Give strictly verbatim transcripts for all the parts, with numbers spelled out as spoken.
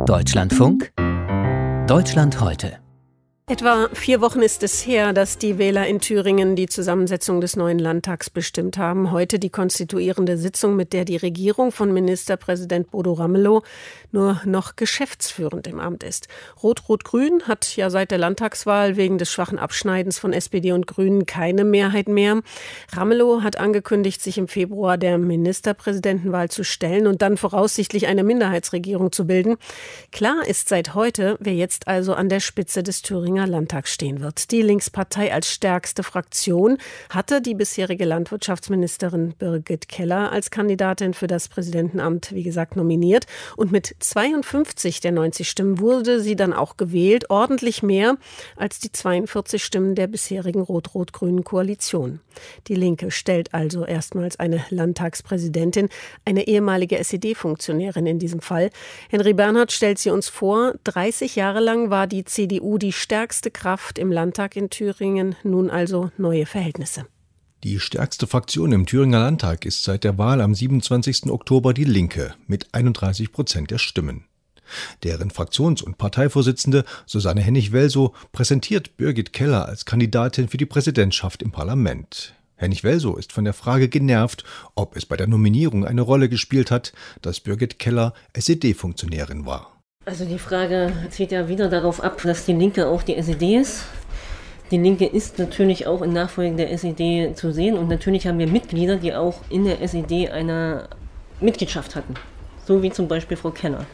Deutschlandfunk Deutschland heute. Etwa vier Wochen ist es her, dass die Wähler in Thüringen die Zusammensetzung des neuen Landtags bestimmt haben. Heute die konstituierende Sitzung, mit der die Regierung von Ministerpräsident Bodo Ramelow nur noch geschäftsführend im Amt ist. Rot-Rot-Grün hat ja seit der Landtagswahl wegen des schwachen Abschneidens von S P D und Grünen keine Mehrheit mehr. Ramelow hat angekündigt, sich im Februar der Ministerpräsidentenwahl zu stellen und dann voraussichtlich eine Minderheitsregierung zu bilden. Klar ist seit heute, wer jetzt also an der Spitze des Thüringer Landtag stehen wird. Die Linkspartei als stärkste Fraktion hatte die bisherige Landwirtschaftsministerin Birgit Keller als Kandidatin für das Präsidentenamt, wie gesagt, nominiert. Und mit zweiundfünfzig der neunzig Stimmen wurde sie dann auch gewählt. Ordentlich mehr als die zweiundvierzig Stimmen der bisherigen rot-rot-grünen Koalition. Die Linke stellt also erstmals eine Landtagspräsidentin, eine ehemalige S E D-Funktionärin in diesem Fall. Henry Bernhard stellt sie uns vor. dreißig Jahre lang war die C D U die stärkste Kraft im Landtag in Thüringen, nun also neue Verhältnisse. Die stärkste Fraktion im Thüringer Landtag ist seit der Wahl am siebenundzwanzigsten Oktober die Linke mit einunddreißig Prozent der Stimmen. Deren Fraktions- und Parteivorsitzende Susanne Hennig-Welsow präsentiert Birgit Keller als Kandidatin für die Präsidentschaft im Parlament. Hennig-Welsow ist von der Frage genervt, ob es bei der Nominierung eine Rolle gespielt hat, dass Birgit Keller S E D-Funktionärin war. Also die Frage zielt ja wieder darauf ab, dass die Linke auch die S E D ist. Die Linke ist natürlich auch in Nachfolge der S E D zu sehen und natürlich haben wir Mitglieder, die auch in der S E D eine Mitgliedschaft hatten. So wie zum Beispiel Frau Keller.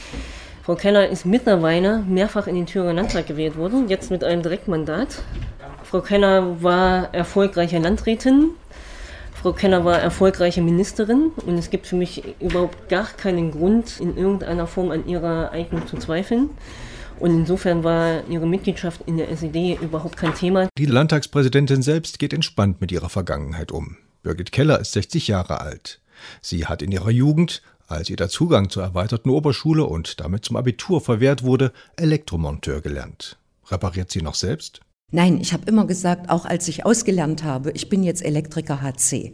Frau Keller ist mittlerweile mehrfach in den Thüringer Landtag gewählt worden, jetzt mit einem Direktmandat. Frau Keller war erfolgreiche Landrätin. Frau Keller war erfolgreiche Ministerin und es gibt für mich überhaupt gar keinen Grund, in irgendeiner Form an ihrer Eignung zu zweifeln. Und insofern war ihre Mitgliedschaft in der S E D überhaupt kein Thema. Die Landtagspräsidentin selbst geht entspannt mit ihrer Vergangenheit um. Birgit Keller ist sechzig Jahre alt. Sie hat in ihrer Jugend, als ihr der Zugang zur erweiterten Oberschule und damit zum Abitur verwehrt wurde, Elektromonteur gelernt. Repariert sie noch selbst? Nein, ich habe immer gesagt, auch als ich ausgelernt habe, ich bin jetzt Elektriker H C.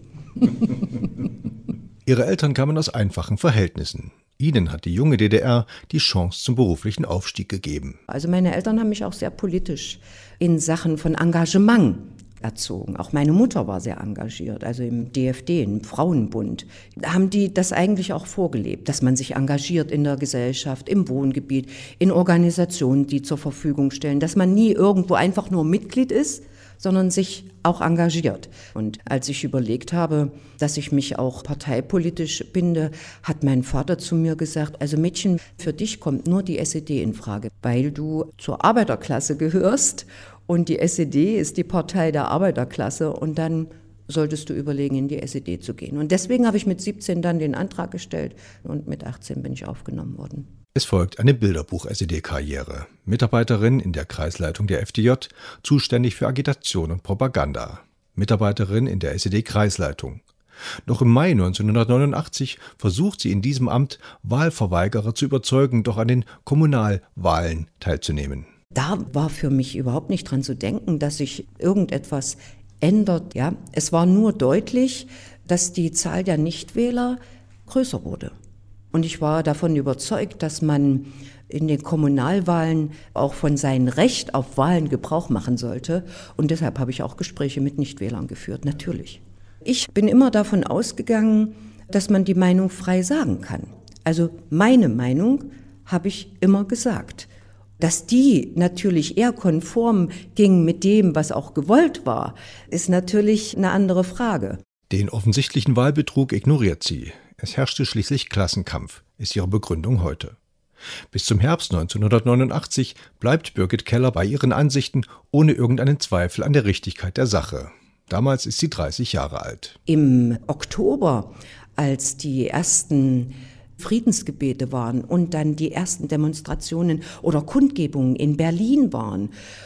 Ihre Eltern kamen aus einfachen Verhältnissen. Ihnen hat die junge D D R die Chance zum beruflichen Aufstieg gegeben. Also meine Eltern haben mich auch sehr politisch in Sachen von Engagement erzogen. Auch meine Mutter war sehr engagiert, also im D F D, im Frauenbund. Da haben die das eigentlich auch vorgelebt, dass man sich engagiert in der Gesellschaft, im Wohngebiet, in Organisationen, die zur Verfügung stellen, dass man nie irgendwo einfach nur Mitglied ist, sondern sich auch engagiert. Und als ich überlegt habe, dass ich mich auch parteipolitisch binde, hat mein Vater zu mir gesagt, also Mädchen, für dich kommt nur die S E D in Frage, weil du zur Arbeiterklasse gehörst und die S E D ist die Partei der Arbeiterklasse und dann solltest du überlegen, in die S E D zu gehen. Und deswegen habe ich mit siebzehn dann den Antrag gestellt und mit achtzehn bin ich aufgenommen worden. Es folgt eine Bilderbuch-S E D-Karriere. Mitarbeiterin in der Kreisleitung der F D J, zuständig für Agitation und Propaganda. Mitarbeiterin in der S E D-Kreisleitung. Noch im Mai neunzehnhundertneunundachtzig versucht sie in diesem Amt, Wahlverweigerer zu überzeugen, doch an den Kommunalwahlen teilzunehmen. Da war für mich überhaupt nicht dran zu denken, dass sich irgendetwas ändert. Ja, es war nur deutlich, dass die Zahl der Nichtwähler größer wurde. Und ich war davon überzeugt, dass man in den Kommunalwahlen auch von seinem Recht auf Wahlen Gebrauch machen sollte. Und deshalb habe ich auch Gespräche mit Nichtwählern geführt, natürlich. Ich bin immer davon ausgegangen, dass man die Meinung frei sagen kann. Also meine Meinung habe ich immer gesagt. Dass die natürlich eher konform ging mit dem, was auch gewollt war, ist natürlich eine andere Frage. Den offensichtlichen Wahlbetrug ignoriert sie. Es herrschte schließlich Klassenkampf, ist ihre Begründung heute. Bis zum Herbst neunzehnhundertneunundachtzig bleibt Birgit Keller bei ihren Ansichten ohne irgendeinen Zweifel an der Richtigkeit der Sache. Damals ist sie dreißig Jahre alt. Im Oktober, als die ersten Friedensgebete waren und dann die ersten Demonstrationen oder Kundgebungen in Berlin waren,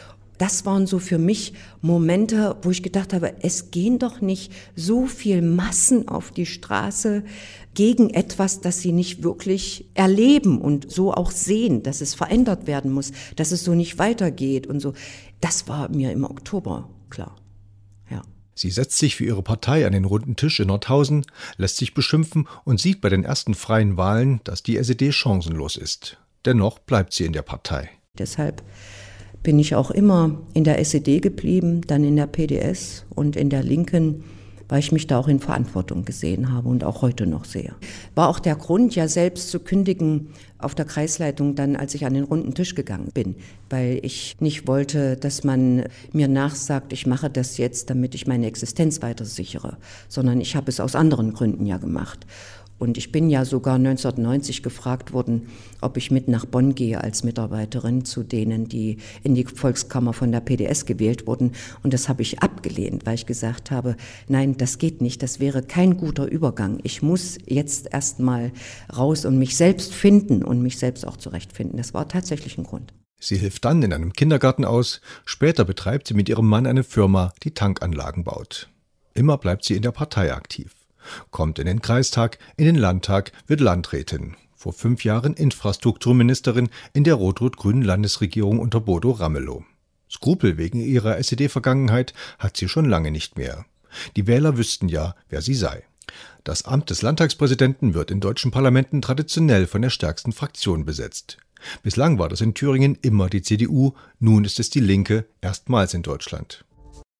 das waren so für mich Momente, wo ich gedacht habe, es gehen doch nicht so viel Massen auf die Straße gegen etwas, das sie nicht wirklich erleben und so auch sehen, dass es verändert werden muss, dass es so nicht weitergeht und so. Das war mir im Oktober klar. Ja. Sie setzt sich für ihre Partei an den runden Tisch in Nordhausen, lässt sich beschimpfen und sieht bei den ersten freien Wahlen, dass die S E D chancenlos ist. Dennoch bleibt sie in der Partei. Deshalb bin ich auch immer in der S E D geblieben, dann in der P D S und in der Linken, weil ich mich da auch in Verantwortung gesehen habe und auch heute noch sehe. War auch der Grund, ja selbst zu kündigen auf der Kreisleitung dann, als ich an den runden Tisch gegangen bin, weil ich nicht wollte, dass man mir nachsagt, ich mache das jetzt, damit ich meine Existenz weiter sichere, sondern ich habe es aus anderen Gründen ja gemacht. Und ich bin ja sogar neunzehnhundertneunzig gefragt worden, ob ich mit nach Bonn gehe als Mitarbeiterin zu denen, die in die Volkskammer von der P D S gewählt wurden. Und das habe ich abgelehnt, weil ich gesagt habe, nein, das geht nicht, das wäre kein guter Übergang. Ich muss jetzt erst mal raus und mich selbst finden und mich selbst auch zurechtfinden. Das war tatsächlich ein Grund. Sie hilft dann in einem Kindergarten aus. Später betreibt sie mit ihrem Mann eine Firma, die Tankanlagen baut. Immer bleibt sie in der Partei aktiv. Kommt in den Kreistag, in den Landtag, wird Landrätin. Vor fünf Jahren Infrastrukturministerin in der rot-rot-grünen Landesregierung unter Bodo Ramelow. Skrupel wegen ihrer S E D-Vergangenheit hat sie schon lange nicht mehr. Die Wähler wüssten ja, wer sie sei. Das Amt des Landtagspräsidenten wird in deutschen Parlamenten traditionell von der stärksten Fraktion besetzt. Bislang war das in Thüringen immer die C D U, nun ist es die Linke, erstmals in Deutschland.